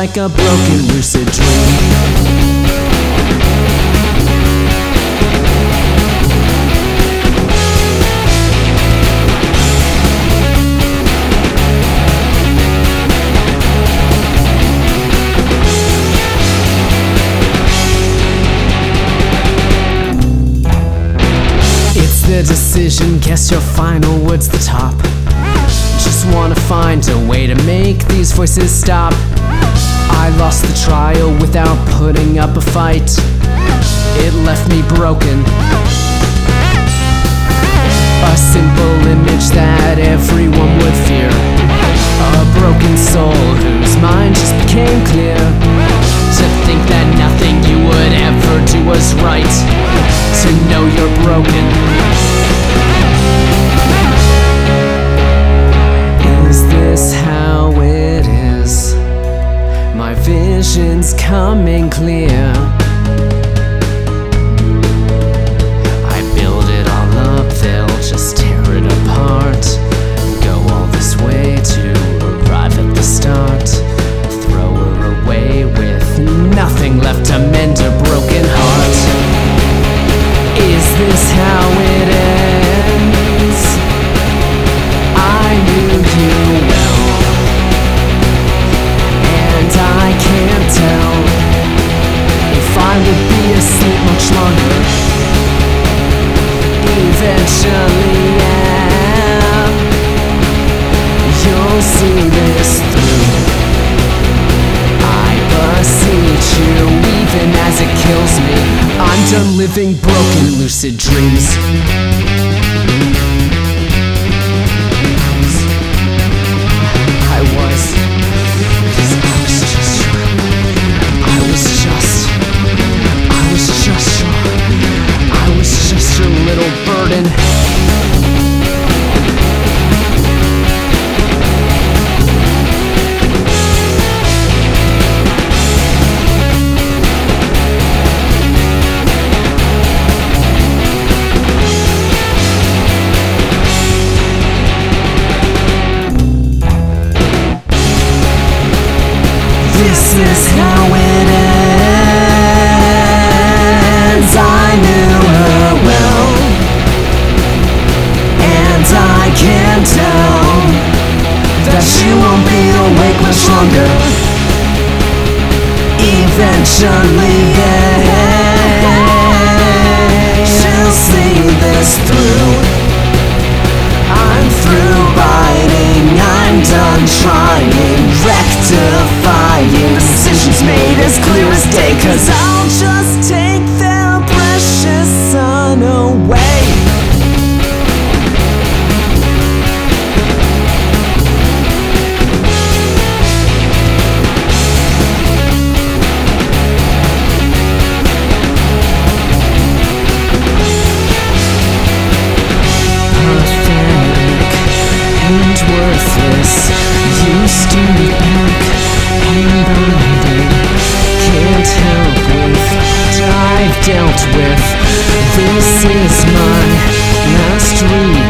like a broken lucid dream. The decision, guess your final word's the top. Just wanna find a way to make these voices stop. I lost the trial without putting up a fight. It left me broken. A simple image that everyone would fear. A broken soul whose mind just became clear. To think that nothing you would ever do was right. To know you're broken. Is this how it is? My vision's coming clear. I build it all up, they'll just tear it apart. Go all this way to arrive at the start. Throw her away with nothing left to mend a broken heart. Is this how it ends? I knew you well, and I can't tell if I would be asleep much longer. Eventually, yeah, you'll see this through. I beseech you, even as it kills me. I'm done living broken lucid dreams. I was just your little burden. This is how it ends. I knew her well, and I can tell that she won't be awake much longer. Eventually, yeah, she'll see this through. I'm through biting, I'm done trying, rectifying. Decisions made as clear as day, 'cause I'll just take their precious sun away. And worthless, used to be back and blinded. Can't help with what I've dealt with. This is my last dream.